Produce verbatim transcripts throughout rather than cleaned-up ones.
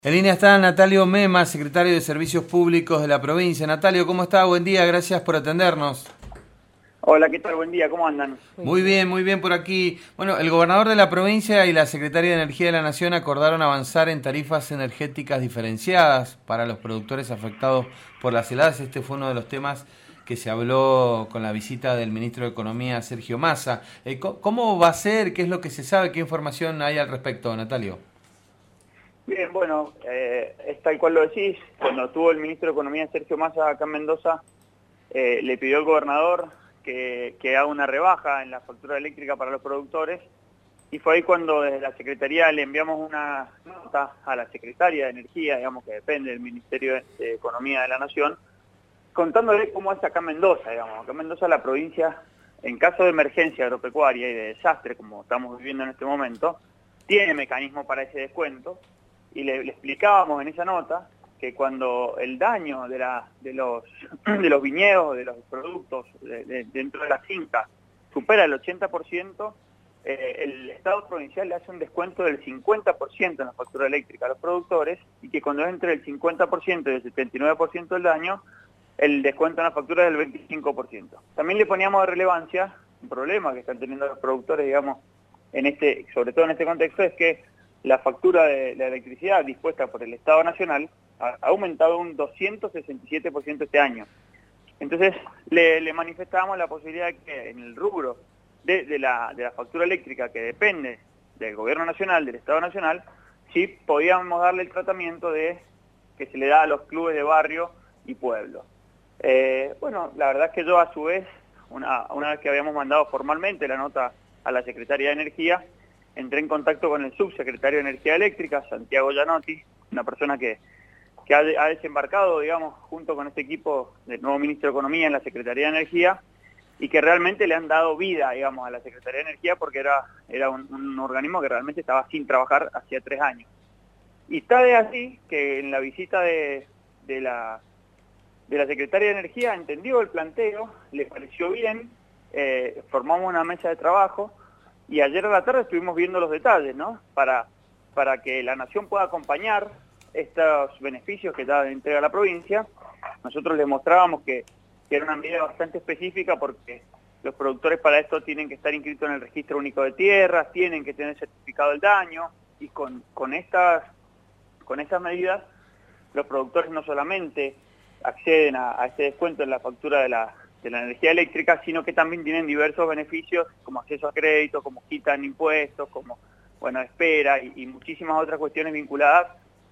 En línea está Natalio Mema, secretario de Servicios Públicos de la provincia. Natalio, ¿cómo está? Buen día, gracias por atendernos. Hola, ¿qué tal? Buen día, ¿cómo andan? Muy bien, muy bien por aquí. Bueno, el gobernador de la provincia y la Secretaria de Energía de la Nación acordaron avanzar en tarifas energéticas diferenciadas para los productores afectados por las heladas. Este fue uno de los temas que se habló con la visita del ministro de Economía, Sergio Massa. Eh, ¿Cómo va a ser? ¿Qué es lo que se sabe? ¿Qué información hay al respecto, Natalio? Bien, bueno, eh, es tal cual lo decís. Cuando tuvo el ministro de Economía, Sergio Massa, acá en Mendoza, eh, le pidió al gobernador que, que haga una rebaja en la factura eléctrica para los productores, y fue ahí cuando desde la Secretaría le enviamos una nota a la Secretaria de Energía, digamos que depende del Ministerio de Economía de la Nación, contándole cómo es acá en Mendoza, digamos. Acá en Mendoza, la provincia, en caso de emergencia agropecuaria y de desastre, como estamos viviendo en este momento, tiene mecanismo para ese descuento. Y le, le explicábamos en esa nota que cuando el daño de, la, de, los, de los viñedos, de los productos de, de, dentro de la finca supera el ochenta por ciento, eh, el Estado provincial le hace un descuento del cincuenta por ciento en la factura eléctrica a los productores, y que cuando es entre el cincuenta por ciento y el setenta y nueve por ciento del daño, el descuento en la factura es del veinticinco por ciento. También le poníamos de relevancia un problema que están teniendo los productores, digamos, en este, sobre todo en este contexto, es que la factura de la electricidad dispuesta por el Estado Nacional ha aumentado un doscientos sesenta y siete por ciento este año. Entonces le, le manifestábamos la posibilidad de que en el rubro de, de, la, de la factura eléctrica, que depende del Gobierno Nacional, del Estado Nacional, sí podíamos darle el tratamiento de que se le da a los clubes de barrio y pueblo. Eh, bueno, la verdad es que yo, a su vez, una, una vez que habíamos mandado formalmente la nota a la Secretaría de Energía, entré en contacto con el subsecretario de Energía Eléctrica, Santiago Gianotti, una persona que, que ha, ha desembarcado, digamos, junto con este equipo del nuevo ministro de Economía en la Secretaría de Energía, y que realmente le han dado vida, digamos, a la Secretaría de Energía, porque era, era un, un organismo que realmente estaba sin trabajar hacía tres años. Y está de así que en la visita de, de, la, de la Secretaría de Energía entendió el planteo, le pareció bien, eh, formamos una mesa de trabajo. Y ayer a la tarde estuvimos viendo los detalles, ¿no? Para, para que la Nación pueda acompañar estos beneficios que da de entrega a la provincia. Nosotros les mostrábamos que, que era una medida bastante específica, porque los productores para esto tienen que estar inscritos en el Registro Único de Tierras, tienen que tener certificado del daño, y con, con, estas, con estas medidas los productores no solamente acceden a, a este descuento en la factura de la... de la energía eléctrica, sino que también tienen diversos beneficios, como acceso a crédito, como quitan impuestos, como, bueno, espera, y, y muchísimas otras cuestiones vinculadas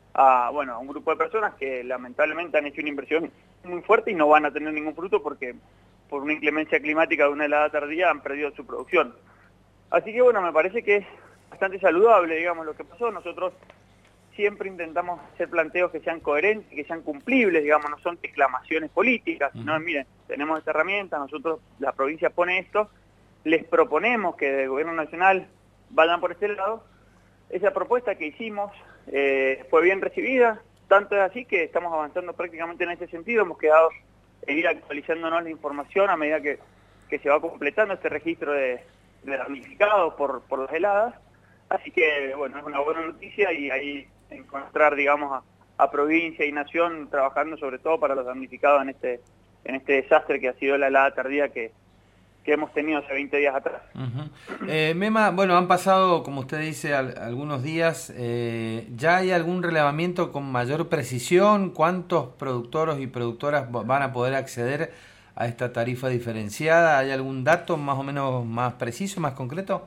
a, bueno, a un grupo de personas que lamentablemente han hecho una inversión muy fuerte y no van a tener ningún fruto porque por una inclemencia climática de una helada tardía han perdido su producción. Así que, bueno, me parece que es bastante saludable, digamos, lo que pasó. Nosotros siempre intentamos hacer planteos que sean coherentes, que sean cumplibles, digamos, no son declamaciones políticas, sino, miren, tenemos esta herramienta, nosotros, la provincia pone esto, les proponemos que del Gobierno Nacional vayan por este lado. Esa propuesta que hicimos eh, fue bien recibida, tanto es así que estamos avanzando prácticamente en ese sentido. Hemos quedado en ir actualizándonos la información a medida que, que se va completando este registro de, de damnificados por, por las heladas. Así que, bueno, es una buena noticia, y ahí encontrar, digamos, a, a provincia y nación trabajando sobre todo para los damnificados en este en este desastre que ha sido la helada tardía que, que hemos tenido hace veinte días atrás. Uh-huh. eh, Mema, bueno, han pasado, como usted dice, al, algunos días. Eh, ¿ya hay algún relevamiento con mayor precisión? ¿Cuántos productores y productoras van a poder acceder a esta tarifa diferenciada? ¿Hay algún dato más o menos más preciso, más concreto?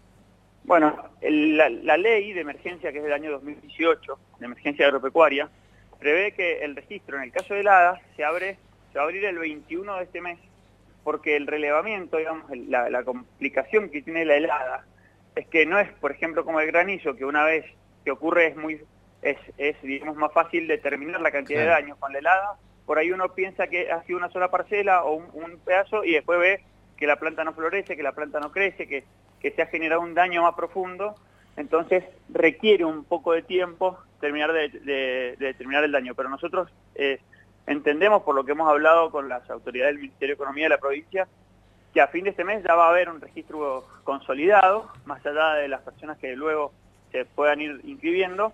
Bueno, el, la, la ley de emergencia, que es del año dos mil dieciocho, de emergencia agropecuaria, prevé que el registro en el caso de heladas se abre se va a abrir el veintiuno de este mes, porque el relevamiento, digamos, la, la complicación que tiene la helada es que no es, por ejemplo, como el granizo, que una vez que ocurre es muy es, es digamos, más fácil determinar la cantidad claro. de daños. Con la helada, por ahí uno piensa que ha sido una sola parcela o un, un pedazo, y después ve que la planta no florece, que la planta no crece, que, que se ha generado un daño más profundo. Entonces requiere un poco de tiempo terminar de, de, de determinar el daño, pero nosotros eh, entendemos, por lo que hemos hablado con las autoridades del Ministerio de Economía de la provincia, que a fin de este mes ya va a haber un registro consolidado, más allá de las personas que luego se puedan ir inscribiendo,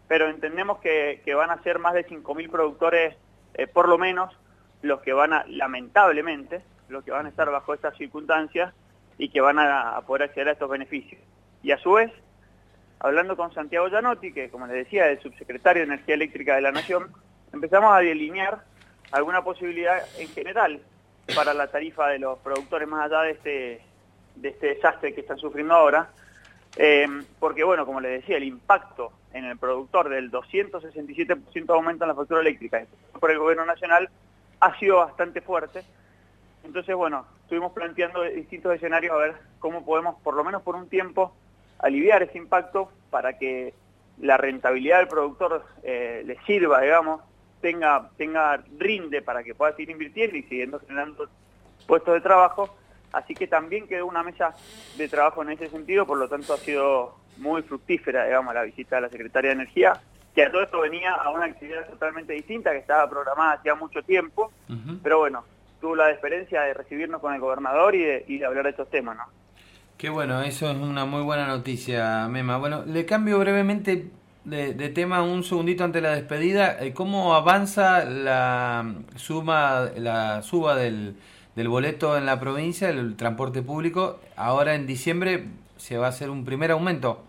pero entendemos que, que van a ser más de cinco mil productores, eh, por lo menos, los que van a, lamentablemente, los que van a estar bajo estas circunstancias y que van a, a poder acceder a estos beneficios. Y a su vez, hablando con Santiago Gianotti, que como les decía, es el subsecretario de Energía Eléctrica de la Nación, empezamos a delinear alguna posibilidad en general para la tarifa de los productores más allá de este, de este desastre que están sufriendo ahora, eh, porque bueno, como les decía, el impacto en el productor del doscientos sesenta y siete por ciento de aumento en la factura eléctrica por el gobierno nacional ha sido bastante fuerte. Entonces, bueno, estuvimos planteando distintos escenarios a ver cómo podemos, por lo menos por un tiempo, aliviar ese impacto para que la rentabilidad del productor eh, le sirva, digamos, tenga, tenga rinde para que pueda seguir invirtiendo y siguiendo generando puestos de trabajo. Así que también quedó una mesa de trabajo en ese sentido, por lo tanto ha sido muy fructífera, digamos, la visita de la Secretaría de Energía, que a todo esto venía a una actividad totalmente distinta que estaba programada hacía mucho tiempo, uh-huh. pero bueno, tuvo la deferencia de recibirnos con el gobernador y de, y de hablar de estos temas, ¿no? Qué bueno, eso es una muy buena noticia, Mema. Bueno, le cambio brevemente de, de tema un segundito antes de la despedida. ¿Cómo avanza la suma, la suba del, del boleto en la provincia, el transporte público? Ahora en diciembre se va a hacer un primer aumento.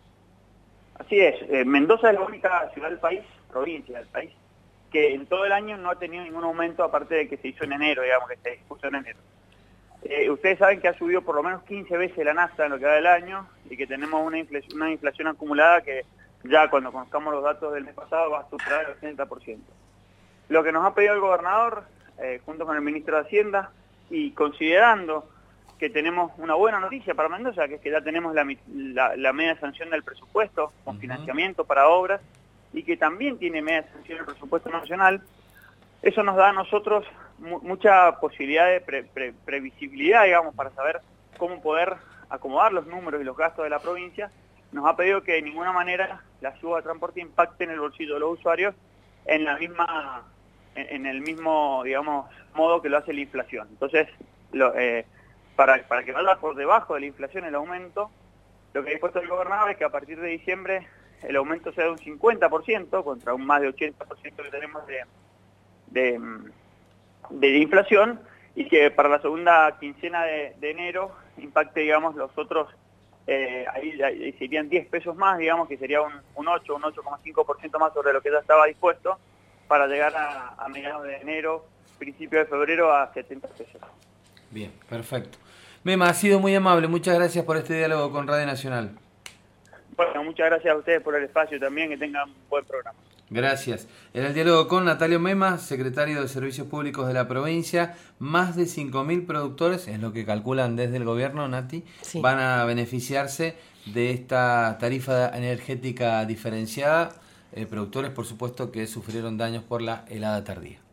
Así es, eh, Mendoza es la única ciudad del país, provincia del país, que en todo el año no ha tenido ningún aumento aparte de que se hizo en enero, digamos, que se dispuso en enero. Eh, ustedes saben que ha subido por lo menos quince veces la nafta en lo que va del año y que tenemos una inflación, una inflación acumulada que ya cuando conozcamos los datos del mes pasado va a superar el ochenta por ciento. Lo que nos ha pedido el gobernador, eh, junto con el ministro de Hacienda, y considerando que tenemos una buena noticia para Mendoza, que es que ya tenemos la, la, la media sanción del presupuesto con uh-huh. financiamiento para obras y que también tiene media sanción del presupuesto nacional, eso nos da a nosotros mu mucha posibilidad de pre pre previsibilidad, digamos, para saber cómo poder acomodar los números y los gastos de la provincia. Nos ha pedido que de ninguna manera la suba de transporte impacte en el bolsillo de los usuarios en la misma, en, en el mismo, digamos, modo que lo hace la inflación. Entonces, lo, eh, para, para que vaya por debajo de la inflación el aumento, lo que ha dispuesto el gobernador es que a partir de diciembre el aumento sea de un cincuenta por ciento contra un más de ochenta por ciento que tenemos de, de, de inflación, y que para la segunda quincena de, de enero impacte, digamos, los otros, eh, ahí, ahí serían diez pesos más, digamos, que sería un, un ocho, un ocho coma cinco por ciento más sobre lo que ya estaba dispuesto, para llegar a, a mediados de enero, principio de febrero, a setenta pesos. Bien, perfecto. Mema, ha sido muy amable, muchas gracias por este diálogo con Radio Nacional. Bueno, muchas gracias a ustedes por el espacio también, que tengan un buen programa. Gracias. Era el diálogo con Natalio Mema, secretario de Servicios Públicos de la provincia. Más de cinco mil productores, es lo que calculan desde el gobierno, Nati, sí, van a beneficiarse de esta tarifa energética diferenciada. Eh, productores, por supuesto, que sufrieron daños por la helada tardía.